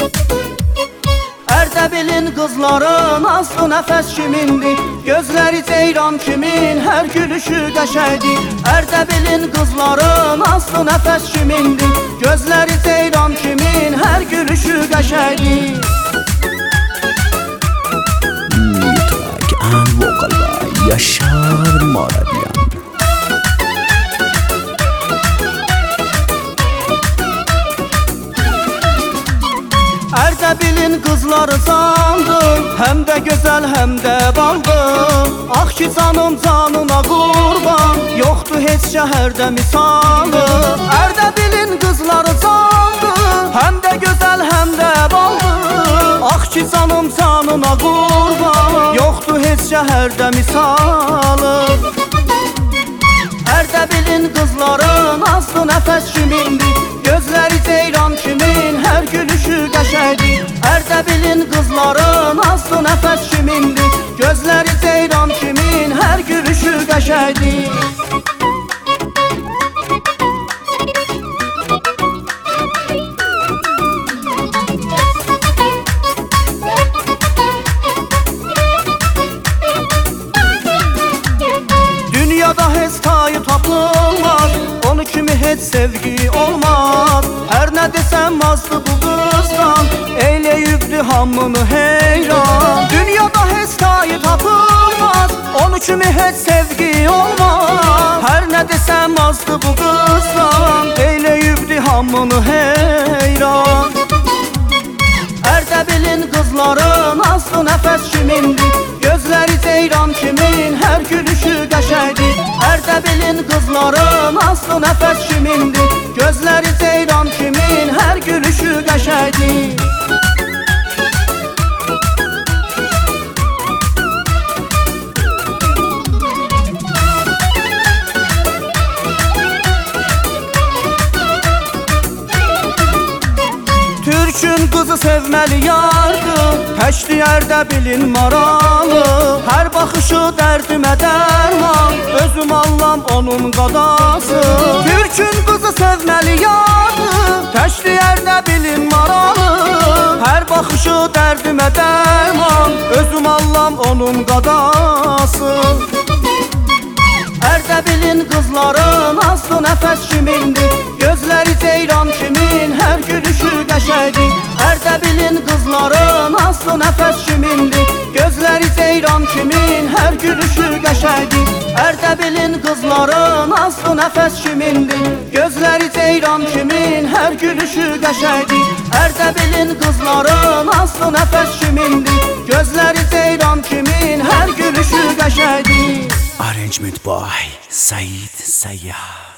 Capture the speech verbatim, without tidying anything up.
Ərdəbilin qızların aslı nəfəs kimindir? Gözləri ceyran kimin, hər gülüşü qəşəkdir. Ərdəbilin qızların aslı nəfəs kimindir? Gözləri ceyran kimin, hər gülüşü qəşəkdir. Track and vocal by Yaşar Morabian. Ərdəbilin qızları candır, həm də gözəl, həm də baldır. Ax ki canım canına qurban, yoxdur heç şəhərdə misalı. Ərdəbilin qızları candır, həm də gözəl, həm də baldır. Ax ki canım canına qurban, yoxdur heç şəhərdə misalı. Ərdəbilin qızların aslı nəfəs kimindir? Gözləri ceyran kimin, hər gülüşü qəşəkdir. Ərdəbilin qızların aslı nəfəs kimindir? Gözləri ceyran kimin, hər gülüşü qəşəkdir. Dünyada heç tayı tapılmaz, onu kimi heç sevgi olmaz. Hər nə desəm azdı bu qızdan, eyləyibdi hamını heyran. Dünyada heç tayı tapılmaz, onu kimi heç sevgi olmaz. Hər nə desəm azdı bu qızdan, eyləyibdi hamını heyran. Ərdəbilin qızların aslı nəfəs kimindir? Gözləri ceyran kimin, hər gülüşü qəşəkdir. Ərdəbilin qızların aslı nəfəs kimindir? Gözləri ceyran kimin, hər gülüşü qəşəkdir. Türkün qızı sevməli yardır, həşli Ərdəbilin maralı. Hər baxışı dərdimə dərman, özüm allam onun qadası. Türkün qızı sevməli yardır, həşli Ərdəbilin maralı. Hər baxışı dərdimə dərman, özüm allam onun qadası. Ərdəbilin qızların aslı nəfəs kimindir? Gözləri ceyran kimin, hər gülüşü qəşəkdir. Ərdəbilin qızların aslı nəfəs kimindir? Gözləri ceyran kimin, hər gülüşü qəşəkdir. Ərdəbilin qızların aslı nəfəs kimindir? Gözləri ceyran kimin, hər gülüşü qəşəkdir. Ərdəbilin qızların aslı nəfəs kimindir? Gözləri ceyran kimin, hər gülüşü qəşəkdir. Arrangement by Said Sayyah.